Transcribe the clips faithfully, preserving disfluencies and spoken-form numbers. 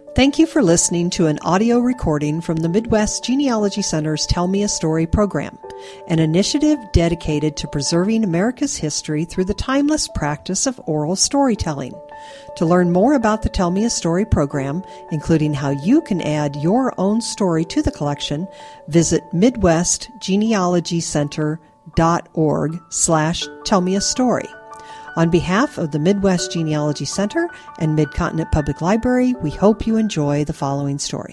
Thank you for listening to an audio recording from the Midwest Genealogy Center's Tell Me a Story program, an initiative dedicated to preserving America's history through the timeless practice of oral storytelling. To learn more about the Tell Me a Story program, including how you can add your own story to the collection, visit midwestgenealogycenter.org slash tell me a story. On behalf of the Midwest Genealogy Center and Mid-Continent Public Library, we hope you enjoy the following story.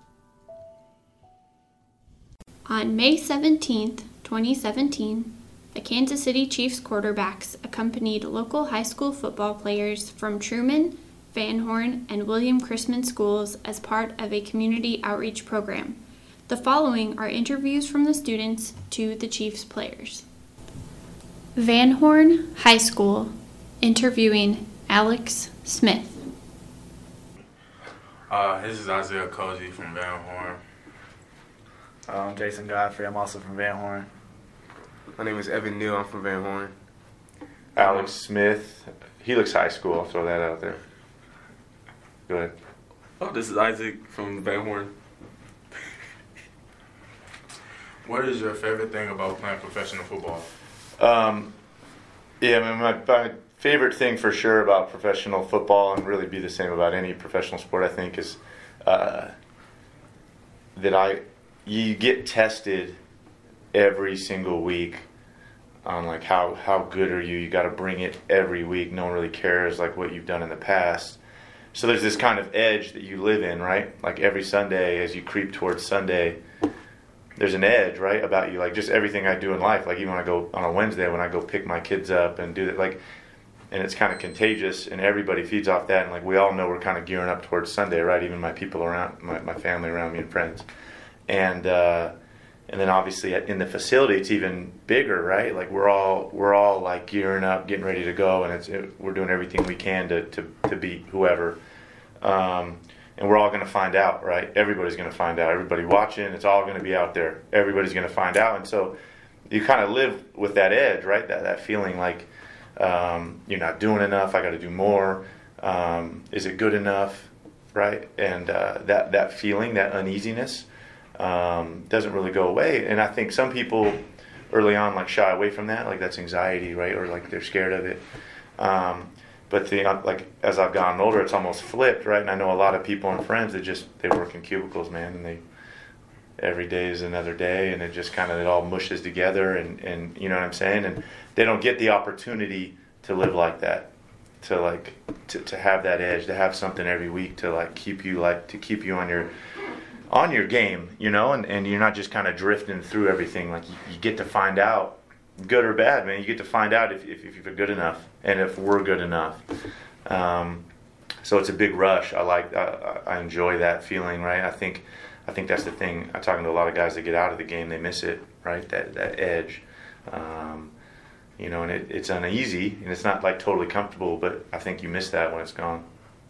On May seventeenth, twenty seventeen, the Kansas City Chiefs quarterbacks accompanied local high school football players from Truman, Van Horn, and William Chrisman schools as part of a community outreach program. The following are interviews from the students to the Chiefs players. Van Horn High School, interviewing Alex Smith. Uh, this is Isaiah Cozy from Van Horn. Uh, I'm Jason Godfrey. I'm also from Van Horn. My name is Evan Neal. I'm from Van Horn. Alex Smith, Helix High School. I'll throw that out there. Go ahead. Oh, this is Isaac from Van Horn. What is your favorite thing about playing professional football? Um, yeah, I mean, my, my favorite thing for sure about professional football, and really be the same about any professional sport, I think, is uh, that I you get tested every single week on like how, how good are you. You got to bring it every week. No one really cares like what you've done in the past. So there's this kind of edge that you live in, right? Like every Sunday as you creep towards Sunday, there's an edge, right, about you. Like just everything I do in life, like even when I go on a Wednesday, when I go pick my kids up and do that, like, and it's kind of contagious, and everybody feeds off that, and like we all know we're kind of gearing up towards Sunday, right? Even my people around, my, my family around me and friends, and uh, and then obviously in the facility it's even bigger, right? Like we're all we're all like gearing up, getting ready to go, and it's it, we're doing everything we can to to, to beat whoever. Um, And we're all going to find out, right? Everybody's going to find out. Everybody watching, it's all going to be out there. Everybody's going to find out. And so you kind of live with that edge, right? That that feeling like um, you're not doing enough. I got to do more. Um, is it good enough, right? And uh, that, that feeling, that uneasiness um, doesn't really go away. And I think some people early on like shy away from that. Like that's anxiety, right? Or like they're scared of it. Um, But the, like as I've gotten older, it's almost flipped, right? And I know a lot of people and friends that just they work in cubicles, man, and they every day is another day, and it just kind of it all mushes together, and, and you know what I'm saying? And they don't get the opportunity to live like that, to like to, to have that edge, to have something every week to like keep you like to keep you on your on your game, you know, and, and you're not just kind of drifting through everything. Like you, you get to find out. Good or bad, man, you get to find out if, if, if you're good enough and if we're good enough. Um, so it's a big rush. I like, I, I enjoy that feeling, right? I think, I think that's the thing. I'm talking to a lot of guys that get out of the game, they miss it, right? That that edge, um, you know, and it, it's uneasy and it's not like totally comfortable, but I think you miss that when it's gone.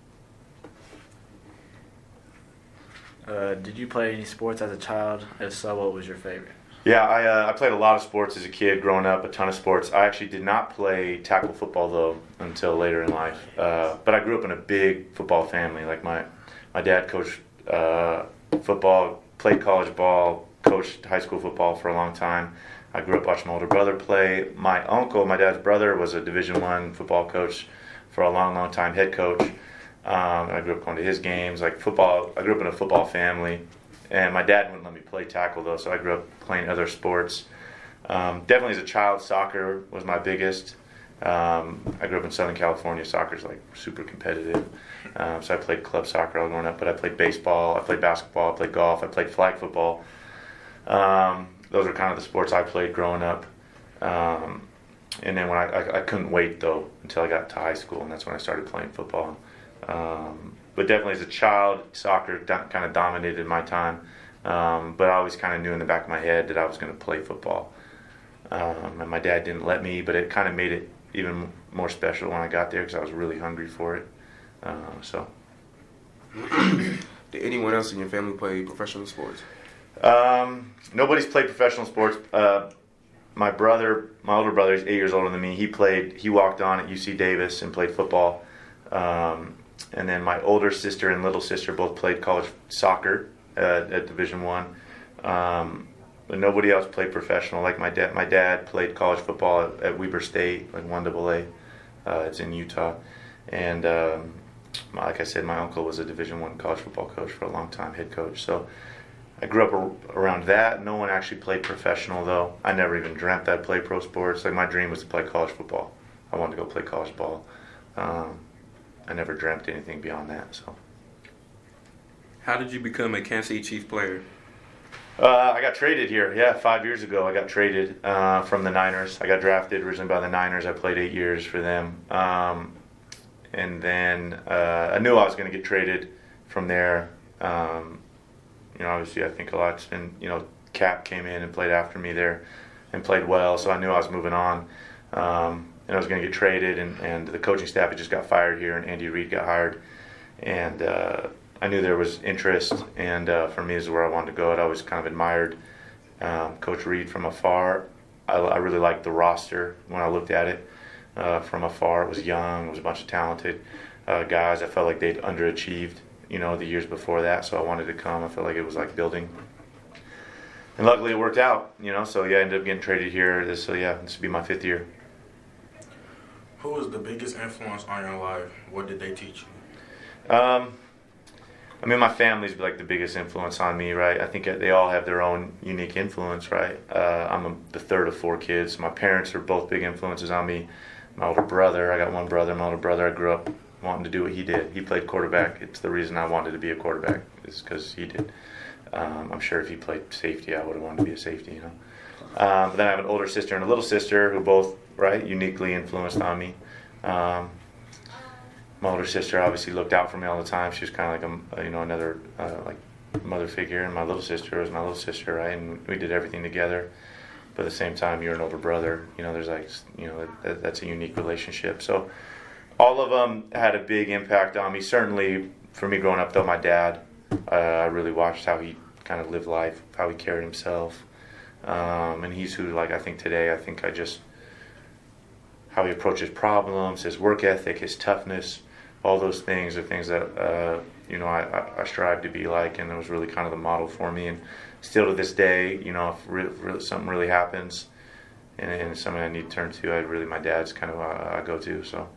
Uh, did you play any sports as a child? If so, what was your favorite? Yeah, I uh, I played a lot of sports as a kid growing up, a ton of sports. I actually did not play tackle football, though, until later in life. Uh, but I grew up in a big football family. Like my, my dad coached uh, football, played college ball, coached high school football for a long time. I grew up watching my older brother play. My uncle, my dad's brother, was a Division One football coach for a long, long time, head coach. Um, I grew up going to his games. Like football, I grew up in a football family. And my dad wouldn't let me play tackle, though, so I grew up playing other sports. Um, definitely as a child, soccer was my biggest. Um, I grew up in Southern California. Soccer's like super competitive. Um, so I played club soccer all growing up, but I played baseball, I played basketball, I played golf, I played flag football. Um, those are kind of the sports I played growing up. Um, and then when I, I, I couldn't wait, though, until I got to high school, and that's when I started playing football. Um, But definitely as a child, soccer do- kind of dominated my time. Um, but I always kind of knew in the back of my head that I was going to play football. Um, and my dad didn't let me, but it kind of made it even more special when I got there because I was really hungry for it. Uh, so. Did anyone else in your family play professional sports? Um, nobody's played professional sports. Uh, my brother, my older brother, is eight years older than me. He played. He walked on at U C Davis and played football. Um, and then my older sister and little sister both played college soccer at, at Division One. Um, but nobody else played professional. Like my dad, my dad played college football at, at Weber State, like one double A. Uh, it's in Utah, and um, like I said, my uncle was a Division One college football coach for a long time, head coach. So I grew up ar- around that. No one actually played professional, though. I never even dreamt I'd play pro sports. Like my dream was to play college football. I wanted to go play college ball. Um, I never dreamt anything beyond that. So, how did you become a Kansas City Chiefs player? uh, I got traded here. Yeah, five years ago, I got traded uh, from the Niners. I got drafted originally by the Niners. I played eight years for them, um, and then uh, I knew I was going to get traded from there. Um, you know, obviously, I think a lot's been. You know, Cap came in and played after me there, and played well. So I knew I was moving on. Um, And I was going to get traded, and, and the coaching staff had just got fired here, and Andy Reid got hired. And uh, I knew there was interest, and uh, for me, this is where I wanted to go. I'd always kind of admired um, Coach Reid from afar. I, I really liked the roster when I looked at it uh, from afar. It was young. It was a bunch of talented uh, guys. I felt like they'd underachieved, you know, the years before that, so I wanted to come. I felt like it was like building. And luckily, it worked out, you know. So, yeah, I ended up getting traded here. This, so, yeah, this will be my fifth year. Who was the biggest influence on your life? What did they teach you? Um, I mean, my family's like the biggest influence on me, right? I think they all have their own unique influence, right? Uh, I'm a, the third of four kids. My parents are both big influences on me. My older brother, I got one brother. My older brother, I grew up wanting to do what he did. He played quarterback. It's the reason I wanted to be a quarterback, is because he did. Um, I'm sure if he played safety, I would have wanted to be a safety, you know. Um, but then I have an older sister and a little sister who both, right, uniquely influenced on me. Um, my older sister obviously looked out for me all the time. She was kind of like a, you know, another uh, like mother figure, and my little sister was my little sister, right? And we did everything together. But at the same time, you're an older brother. You know, there's like, you know, that, that's a unique relationship. So all of them had a big impact on me. Certainly, for me growing up, though, my dad, uh, I really watched how he kind of lived life, how he carried himself. Um, and he's who, like, I think today, I think I just, how he approaches problems, his work ethic, his toughness, all those things are things that, uh, you know, I, I strive to be like, and it was really kind of the model for me. And still to this day, you know, if re- re- something really happens and, and it's something I need to turn to, I really, my dad's kind of uh, I go to, so.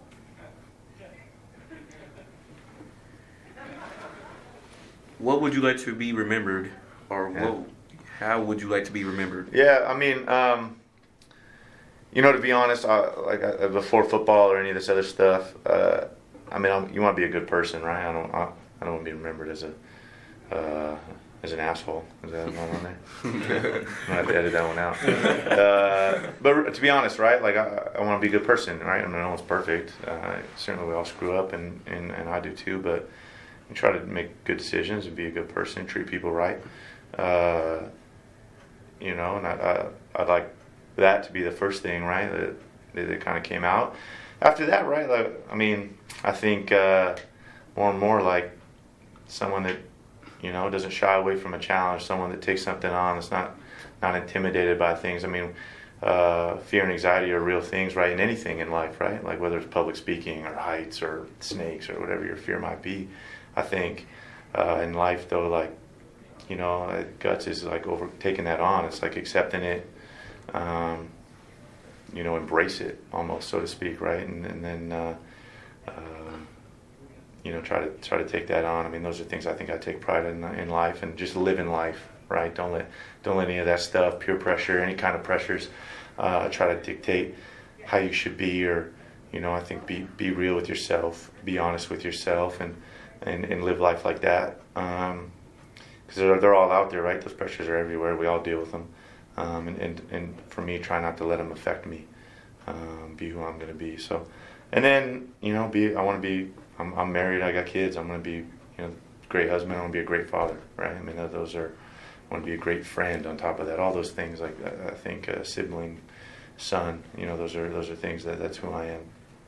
What would you like to be remembered, or Yeah. what, how would you like to be remembered? Yeah, I mean, um, you know, to be honest, I, like I, before football or any of this other stuff, uh, I mean, I'm, you want to be a good person, right? I don't, I, I don't want to be remembered as a, uh, as an asshole. Is that one on there? I'm gonna have to edit that one out. Uh, but to be honest, right? Like I, I want to be a good person, right? I mean, no one's perfect. Uh, certainly, we all screw up, and, and, and I do too. But we try to make good decisions and be a good person, treat people right. Uh, you know, and I, I, I'd like that to be the first thing, right? That, that, that kind of came out. After that, right? Like, I mean, I think uh, more and more like someone that, you know, doesn't shy away from a challenge, someone that takes something on, that's not not intimidated by things. I mean, uh, fear and anxiety are real things, right? In anything in life, right? Like whether it's public speaking or heights or snakes or whatever your fear might be. I think uh, in life, though, like, you know, guts is like over taking that on. It's like accepting it, um, you know, embrace it almost, so to speak, right? And, and then, uh, uh, you know, try to try to take that on. I mean, those are things I think I take pride in in life, and just live in life, right? Don't let don't let any of that stuff, peer pressure, any kind of pressures, uh, try to dictate how you should be, or, you know, I think be be real with yourself, be honest with yourself, and and, and live life like that. Um, because they're, they're all out there, right? Those pressures are everywhere. We all deal with them. Um, and, and, and for me, try not to let them affect me. Um, be who I'm going to be. So, and then, you know, be, I want to be, I'm, I'm married, I got kids. I'm going to be, you know, a great husband. I want to be a great father, right? I mean, those are, I want to be a great friend on top of that. All those things, like, I think a sibling, son, you know, those are, those are things that, that's who I am.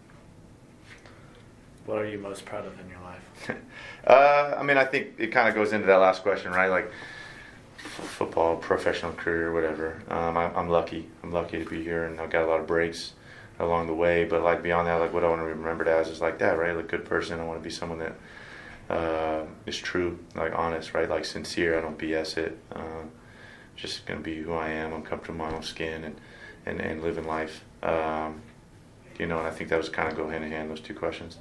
What are you most proud of in your life? uh, I mean, I think it kind of goes into that last question, right? Like f- football, professional career, whatever. Um, I, I'm lucky. I'm lucky to be here, and I've got a lot of breaks. along the way. But like beyond that, like what I want to be remembered as is like that, right? Like good person. I want to be someone that uh, is true, like honest, right? Like sincere. I don't B S it. Um, just gonna be who I am. I'm comfortable in my own skin and and, and living life. Um, you know, and I think that was kind of go hand in hand, those two questions.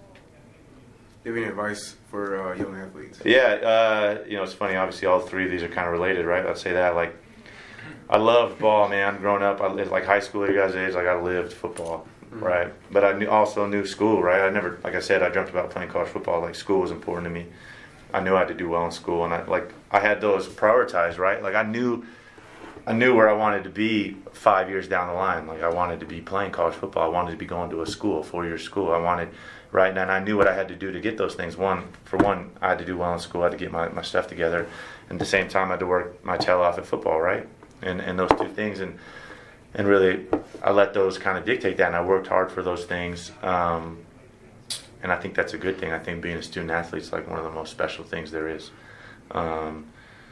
Do you have any advice for uh, young athletes? Yeah, uh, you know, it's funny. Obviously, all three of these are kind of related, right? I'd say that. Like, I loved ball, man. Growing up, I lived, like high school, you guys' age, like I lived football, mm-hmm. right? But I knew, also knew school, right? I never, like I said, I dreamt about playing college football. Like, school was important to me. I knew I had to do well in school, and I like I had those prioritized, right? Like I knew, I knew where I wanted to be five years down the line. Like I wanted to be playing college football. I wanted to be going to a school, four-year school. I wanted, right? And I knew what I had to do to get those things. One, for one, I had to do well in school. I had to get my, my stuff together. And at the same time, I had to work my tail off at football, right? And and those two things. And and really, I let those kind of dictate that. And I worked hard for those things. Um, and I think that's a good thing. I think being a student athlete is like one of the most special things there is. Um,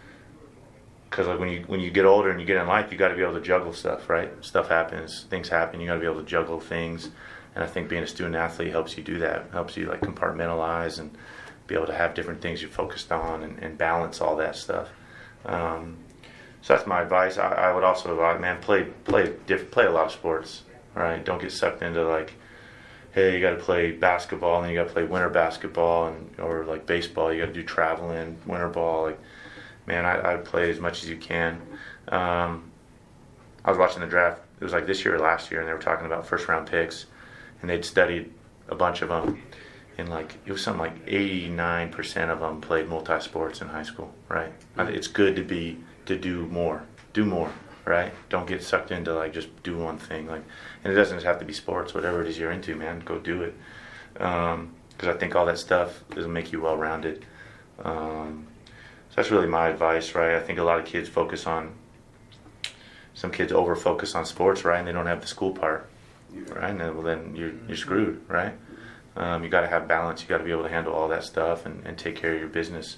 Because like when you when you get older and you get in life, you got to be able to juggle stuff, right? Stuff happens, things happen. You got to be able to juggle things, and I think being a student athlete helps you do that. Helps you like compartmentalize and be able to have different things you're focused on and, and balance all that stuff. Um, so that's my advice. I, I would also like, man, play play diff, play a lot of sports. All right, don't get sucked into like, hey, you got to play basketball and then you got to play winter basketball and or like baseball. You got to do traveling, winter ball, like. Man, I, I'd play as much as you can. Um, I was watching the draft. It was like this year or last year, and they were talking about first-round picks, and they'd studied a bunch of them, and like it was something like eighty-nine percent of them played multi-sports in high school. Right? Mm-hmm. It's good to be to do more, do more. Right? Don't get sucked into like just do one thing. Like, and it doesn't just have to be sports. Whatever it is you're into, man, go do it. Because um, I think all that stuff will make you well-rounded. Um, So that's really my advice, right? I think a lot of kids focus on, some kids over-focus on sports, right? And they don't have the school part, right? And then, well, then you're you're screwed, right? Um, you got to have balance. You got to be able to handle all that stuff and, and take care of your business.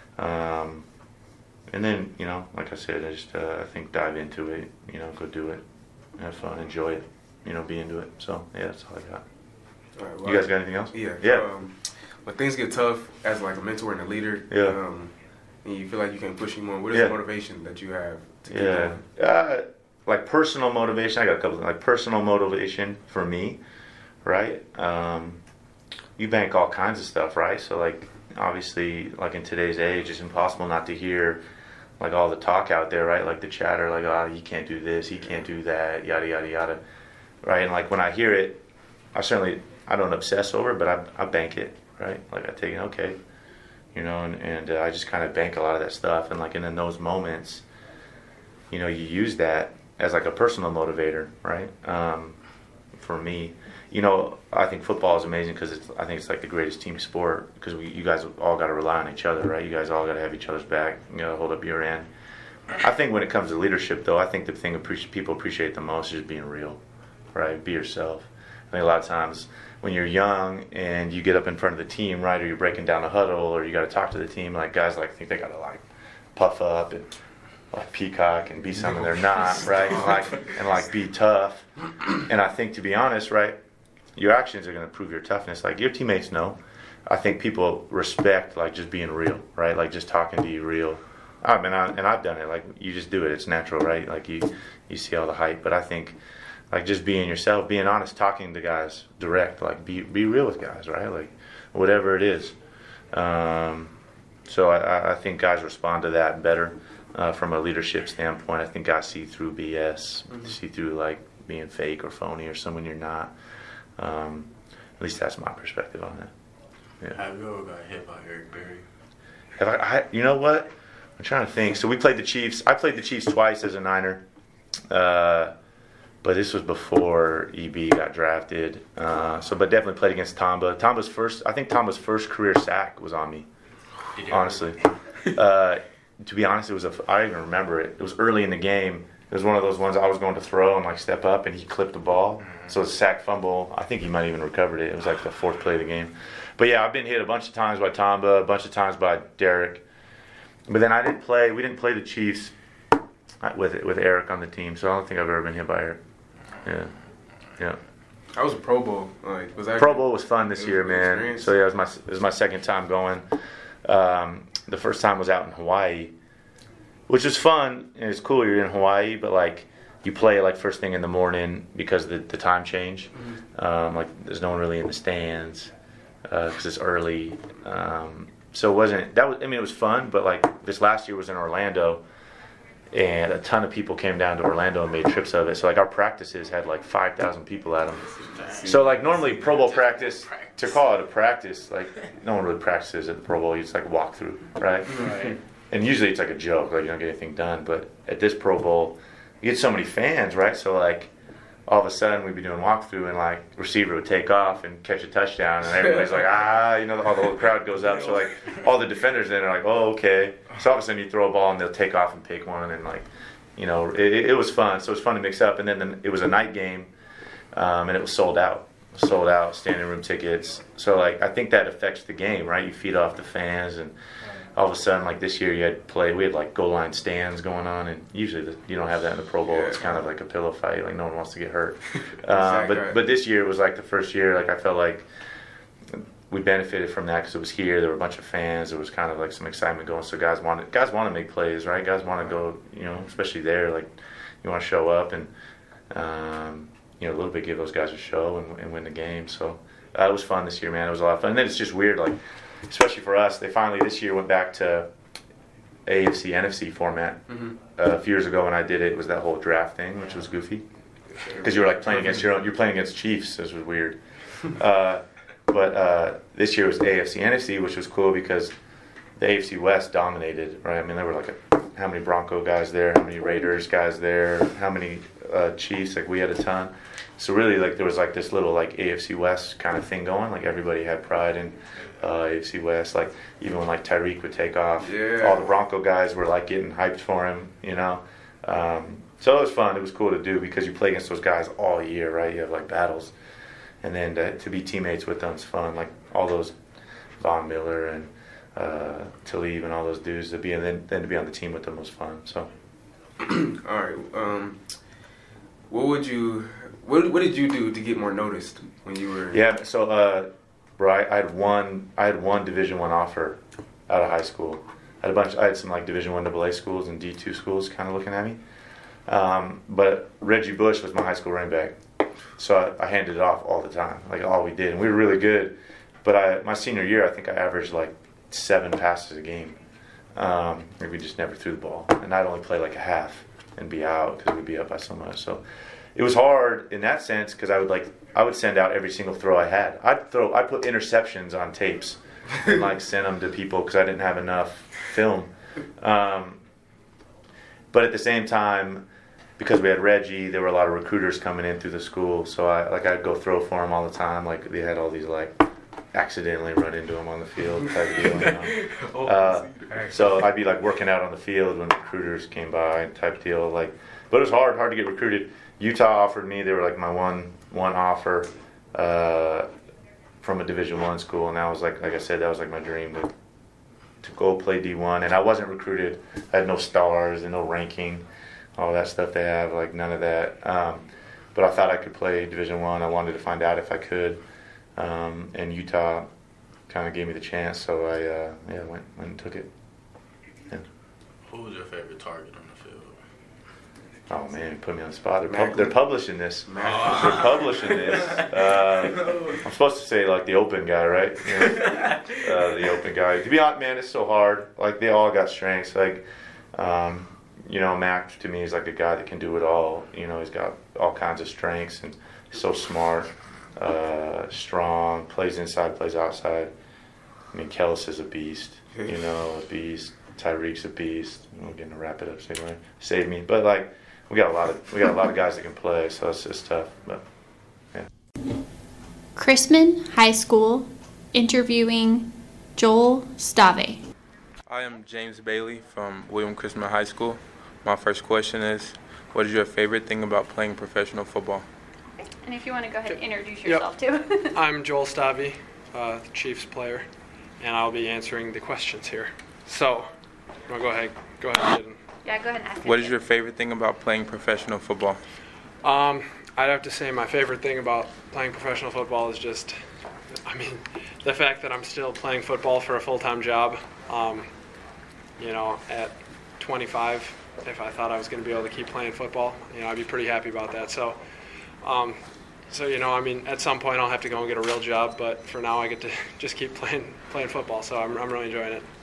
Um, and then, you know, like I said, I just uh, I think dive into it. You know, go do it, have fun, enjoy it. You know, be into it. So yeah, that's all I got. All right, well, you guys got anything else? Yeah. Yeah. Um, when things get tough, as like a mentor and a leader. Yeah. Um, and you feel like you can push you more. What is yeah. the motivation that you have to keep yeah. going? Uh, like personal motivation, I got a couple of like personal motivation for me, right? Um, you bank all kinds of stuff, right? So like obviously like in today's age, it's impossible not to hear like all the talk out there, right? Like the chatter, like, oh, he can't do this, he can't do that, yada, yada, yada, right? And like when I hear it, I certainly, I don't obsess over it, but I, I bank it, right? Like I take it, okay. You know, and, and uh, I just kind of bank a lot of that stuff. And like and in those moments, you know, you use that as like a personal motivator, right? Um, for me, you know, I think football is amazing because it's, I think it's like the greatest team sport because we, you guys all got to rely on each other, right? You guys all got to have each other's back. You got to hold up your end. I think when it comes to leadership, though, I think the thing appreci- people appreciate the most is being real, right? Be yourself. I think a lot of times when you're young and you get up in front of the team, right, or you're breaking down a huddle, or you got to talk to the team, like guys like think they got to like puff up and like peacock and be something they're not, right, and like and like be tough. And I think to be honest, right, your actions are going to prove your toughness. Like your teammates know. I think people respect like just being real, right, like just talking to you real. I mean, I, and I've done it. Like you just do it. It's natural, right? Like you you see all the hype, but I think. Like just being yourself, being honest, talking to guys direct, like be be real with guys, right? Like whatever it is. Um, so I, I think guys respond to that better uh, from a leadership standpoint. I think guys see through B S, mm-hmm. see through like being fake or phony or someone you're not. Um, at least that's my perspective on it. Yeah. Have you ever got hit by Eric Berry? Have I, I? You know what? I'm trying to think. So we played the Chiefs. I played the Chiefs twice as a Niner. Uh, But this was before E B got drafted. Uh, so, but definitely played against Tamba. Tamba's first, I think Tamba's first career sack was on me. Honestly, uh, to be honest, it was a. I don't even remember it. It was early in the game. It was one of those ones I was going to throw and like step up, and he clipped the ball. So it's a sack fumble. I think he might have even recovered it. It was like the fourth play of the game. But yeah, I've been hit a bunch of times by Tamba, a bunch of times by Derek. But then I didn't play. We didn't play the Chiefs with with Eric on the team, so I don't think I've ever been hit by Eric. Yeah, yeah. How was Pro Bowl? Like, was that Pro Bowl was fun this it was year, a good man. experience? So yeah, it was my it was my second time going. Um, the first time was out in Hawaii, which was fun and it's cool. You're in Hawaii, but like you play like first thing in the morning because the the time change. Mm-hmm. Um, like there's no one really in the stands because uh, it's early. Um, so it wasn't that was I mean it was fun, but like this last year was in Orlando. And a ton of people came down to Orlando and made trips of it. So like our practices had like five thousand people at them. So like normally Pro Bowl practice, to call it a practice, like no one really practices at the Pro Bowl. You just like walk through, right? Right. And usually it's like a joke, like you don't get anything done. But at this Pro Bowl, you get so many fans, right? So like all of a sudden we'd be doing walkthrough and like receiver would take off and catch a touchdown and everybody's like, ah, you know, all the whole crowd goes up. So like all the defenders then are like, oh, okay. So all of a sudden you throw a ball and they'll take off and pick one and like, you know, it, it was fun. So it was fun to mix up. And then the, it was a night game um, and it was sold out. Sold out, standing room tickets. So like I think that affects the game, right? You feed off the fans and all of a sudden, like this year, you had play. We had like goal line stands going on, and usually the, you don't have that in the Pro Bowl. Yeah. It's kind of like a pillow fight. Like no one wants to get hurt. Exactly. uh, but but this year was like the first year. Like I felt like we benefited from that because it was here. There were a bunch of fans. There was kind of like some excitement going. So guys wanted guys want to make plays, right? Guys want to go. You know, especially there. Like you want to show up and um, you know a little bit give those guys a show and, and win the game. So uh, it was fun this year, man. It was a lot of fun. And then it's just weird, like. Especially for us, they finally this year went back to A F C N F C format. Mm-hmm. Uh, a few years ago when I did it, it was that whole draft thing, which was goofy because you were like playing against your own. You're playing against Chiefs. This was weird. Uh, but uh, this year was A F C N F C, which was cool because the A F C West dominated. Right? I mean, there were like a, how many Bronco guys there, how many Raiders guys there, how many uh, Chiefs. Like we had a ton. So really, like there was like this little like A F C West kind of thing going. Like everybody had pride in uh, A F C West. Like even when like Tyreek would take off, Yeah. all the Bronco guys were like getting hyped for him. You know, um, so it was fun. It was cool to do because you play against those guys all year, right? You have like battles, and then to, to be teammates with them is fun. Like all those Von Miller and uh, Talib and all those dudes to be and then then to be on the team with them was fun. So All right. Um, what would you? What What did you do to get more noticed when you were? yeah, so uh, bro, I, I had one I had one Division One offer out of high school. I had a bunch. I had some like Division One double A schools and D two schools kind of looking at me. Um, but Reggie Bush was my high school running back, so I, I handed it off all the time, like all we did, and we were really good. But I, my senior year, I think I averaged like seven passes a game. Um, we just never threw the ball, and I'd only play like a half and be out because we'd be up by so much. So it was hard in that sense because I would like I would send out every single throw I had. I'd throw I put interceptions on tapes and like send them to people because I didn't have enough film. Um, but at the same time, because we had Reggie, there were a lot of recruiters coming in through the school. So I like I'd go throw for them all the time. Like they had all these like accidentally run into him on the field type of deal. You know? uh, so I'd be like working out on the field when recruiters came by type deal. Like, but it was hard, hard to get recruited. Utah offered me; they were like my one one offer uh, from a Division One school, and that was like, like I said, that was like my dream to to go play D one. And I wasn't recruited; I had no stars and no ranking, all that stuff they have, like none of that. Um, but I thought I could play Division One. I. I wanted to find out if I could, um, and Utah kind of gave me the chance, so I uh, yeah went went and took it. Yeah. Who was your favorite target on the field? Oh man, put me on the spot. They're, pub- Macklin. they're publishing this. Macklin. They're publishing this. Uh, I'm supposed to say like the open guy, right? You know, uh, the open guy. To be honest, man, it's so hard. Like they all got strengths. Like, um, you know, Mac to me is like a guy that can do it all. You know, he's got all kinds of strengths and he's so smart, uh, strong, plays inside, plays outside. I mean, Kellis is a beast. You know, a beast. Tyreek's a beast. We're getting to wrap it up. So anyway, save me, but like. We got a lot of we got a lot of guys that can play, so it's just tough. But yeah. Chrisman High School, interviewing Joel Stave. I am James Bailey from William Chrisman High School. My first question is, what is your favorite thing about playing professional football? And if you want to go ahead and introduce Yep. yourself too. I'm Joel Stave, uh, the Chiefs player, and I'll be answering the questions here. So, you want to go ahead? Go ahead. Yeah, go ahead and ask. What is your favorite thing about playing professional football? Um, I'd have to say my favorite thing about playing professional football is just, I mean, the fact that I'm still playing football for a full-time job. Um, you know, at twenty-five, if I thought I was going to be able to keep playing football, you know, I'd be pretty happy about that. So, um, so you know, I mean, at some point I'll have to go and get a real job, but for now I get to just keep playing playing football. So I'm I'm really enjoying it.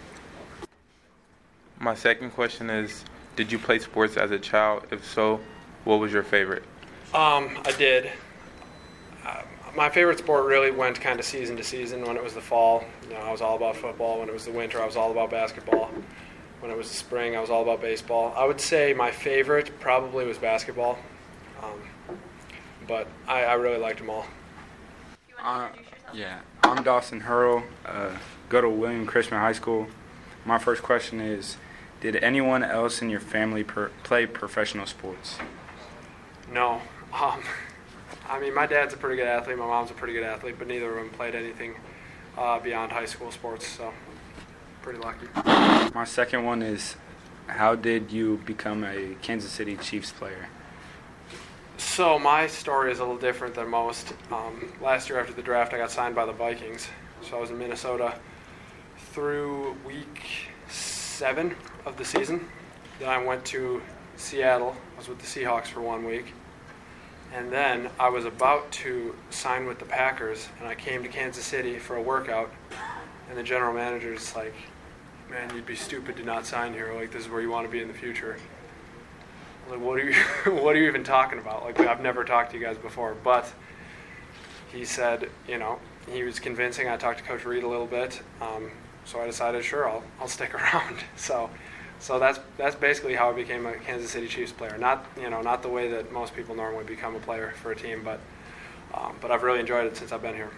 My second question is, did you play sports as a child? If so, what was your favorite? Um, I did. Uh, my favorite sport really went kind of season to season. When it was the fall, you know, I was all about football. When it was the winter, I was all about basketball. When it was the spring, I was all about baseball. I would say my favorite probably was basketball, um, but I, I really liked them all. Uh, yeah, I'm Dawson Hurl, uh, go to William Chrisman High School. My first question is, did anyone else in your family per- play professional sports? No. Um, I mean, my dad's a pretty good athlete, my mom's a pretty good athlete, but neither of them played anything uh, beyond high school sports, so pretty lucky. My second one is, how did you become a Kansas City Chiefs player? So my story is a little different than most. Um, last year after the draft, I got signed by the Vikings. So I was in Minnesota through week seven of the season. Then I went to Seattle. I was with the Seahawks for one week. And then I was about to sign with the Packers, and I came to Kansas City for a workout. And the general manager's like, man, you'd be stupid to not sign here. Like, this is where you want to be in the future. Like, what are you, what are you even talking about? Like, I've never talked to you guys before. But he said, you know, he was convincing. I talked to Coach Reed a little bit. Um, so I decided, sure, I'll I'll stick around. So, so that's that's basically how I became a Kansas City Chiefs player. Not you know not the way that most people normally become a player for a team, but um, but I've really enjoyed it since I've been here.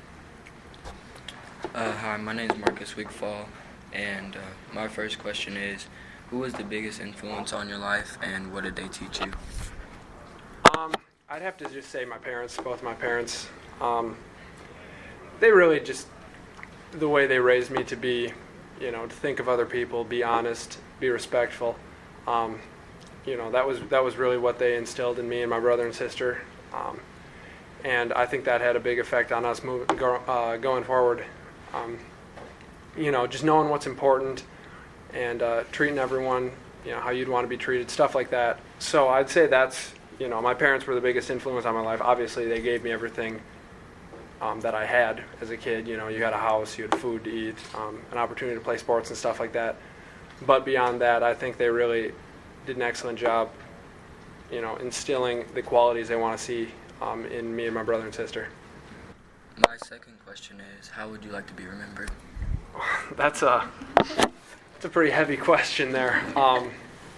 Uh, hi, my name is Marcus Wigfall, and uh, my first question is, who was the biggest influence on your life, and what did they teach you? Um, I'd have to just say my parents, both my parents. Um, they really just, the way they raised me to be, you know, to think of other people, be honest, be respectful. Um, you know, that was that was really what they instilled in me and my brother and sister. Um, and I think that had a big effect on us moving, go, uh, going forward. Um, you know, just knowing what's important and uh, treating everyone, you know, how you'd want to be treated, stuff like that. So I'd say that's, you know, my parents were the biggest influence on my life. Obviously, they gave me everything um, that I had as a kid. You know, you had a house, you had food to eat, um, an opportunity to play sports and stuff like that. But beyond that, I think they really did an excellent job, you know, instilling the qualities they want to see um, in me and my brother and sister. My second question is, how would you like to be remembered? That's a that's a pretty heavy question there. Um,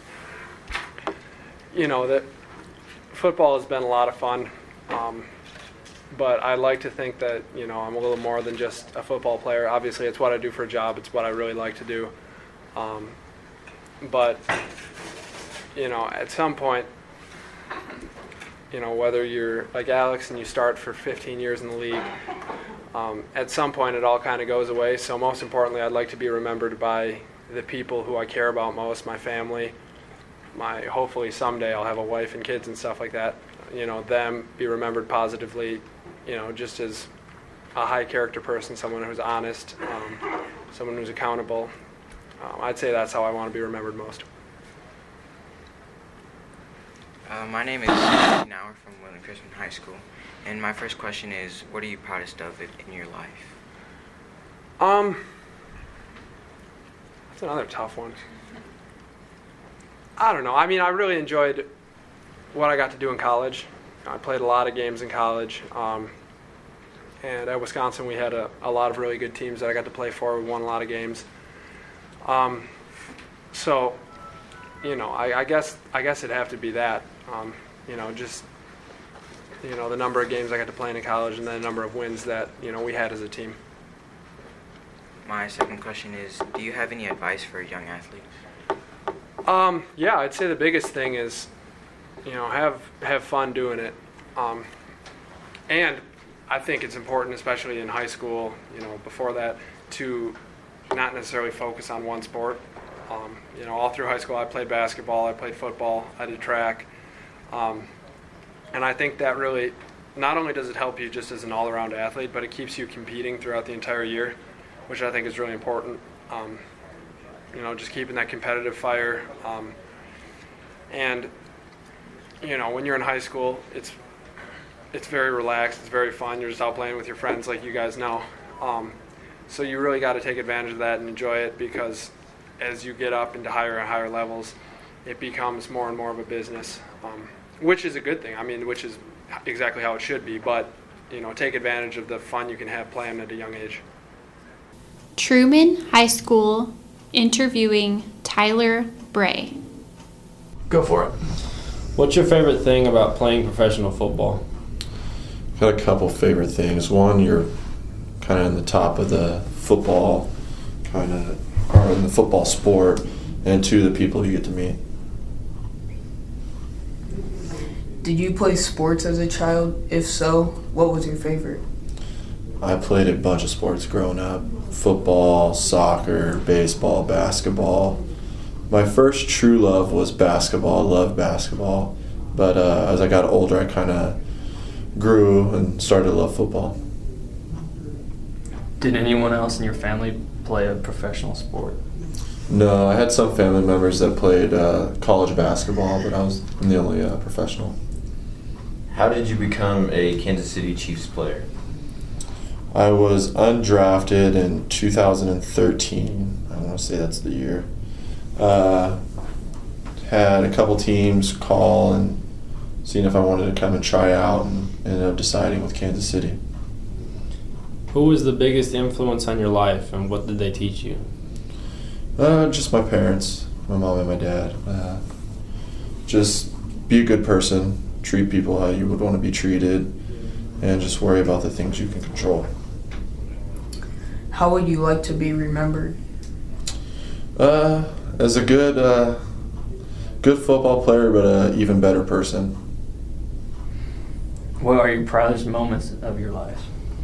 you know, that football has been a lot of fun, um, but I like to think that, you know, I'm a little more than just a football player. Obviously, it's what I do for a job. It's what I really like to do. Um, but, you know, at some point, you know, whether you're like Alex and you start for fifteen years in the league, um, at some point it all kind of goes away. So most importantly, I'd like to be remembered by the people who I care about most, my family. My hopefully someday I'll have a wife and kids and stuff like that. You know, them be remembered positively, you know, just as a high character person, someone who's honest, um, someone who's accountable. Um, I'd say that's how I want to be remembered most. Uh, my name is Nauer from William Chrisman High School, and my first question is, what are you proudest of in your life? Um, that's another tough one. I don't know. I mean, I really enjoyed what I got to do in college. I played a lot of games in college, um, and at Wisconsin we had a, a lot of really good teams that I got to play for. We won a lot of games. Um, so, you know, I, I guess I guess it'd have to be that. Um, you know, just, you know, the number of games I got to play in college and the number of wins that, you know, we had as a team. My second question is, do you have any advice for young athletes? Um, yeah, I'd say the biggest thing is, you know, have have fun doing it. Um, and I think it's important, especially in high school, you know, before that, to not necessarily focus on one sport. Um, you know, all through high school I played basketball, I played football, I did track. Um, And I think that really, not only does it help you just as an all-around athlete, but it keeps you competing throughout the entire year, which I think is really important. Um, you know, just keeping that competitive fire. Um, and, you know, when you're in high school, it's it's very relaxed, it's very fun. You're just out playing with your friends like you guys know. Um, so you really got to take advantage of that and enjoy it, because as you get up into higher and higher levels, it becomes more and more of a business, um, which is a good thing. I mean, which is exactly how it should be. But, you know, take advantage of the fun you can have playing at a young age. Truman High School interviewing Tyler Bray. Go for it. What's your favorite thing about playing professional football? I've got a couple favorite things. One, you're kind of in the top of the football, kind of, or in the football sport, and two, the people you get to meet. Did you play sports as a child? If so, what was your favorite? I played a bunch of sports growing up. Football, soccer, baseball, basketball. My first true love was basketball. I loved basketball. But uh, as I got older, I kind of grew and started to love football. Did anyone else in your family play a professional sport? No, I had some family members that played uh, college basketball, but I was the only uh, professional. How did you become a Kansas City Chiefs player? I was undrafted in two thousand thirteen. I want to say that's the year. Uh, had a couple teams call and seeing if I wanted to come and try out, and ended up deciding with Kansas City. Who was the biggest influence on your life, and what did they teach you? Uh, just my parents, my mom and my dad. Uh, just be a good person, treat people how you would want to be treated, and just worry about the things you can control. How would you like to be remembered? Uh, as a good, uh, good football player, but an even better person. What are your proudest moments of your life?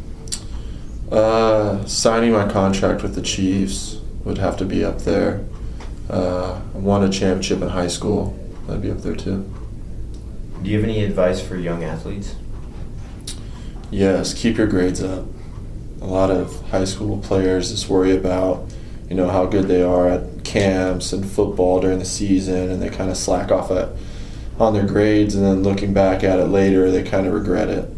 Uh, signing my contract with the Chiefs would have to be up there. Uh, I won a championship in high school. That'd be up there too. Do you have any advice for young athletes? Yes, keep your grades up. A lot of high school players just worry about, you know, how good they are at camps and football during the season, and they kind of slack off at on their grades, and then looking back at it later, they kind of regret it.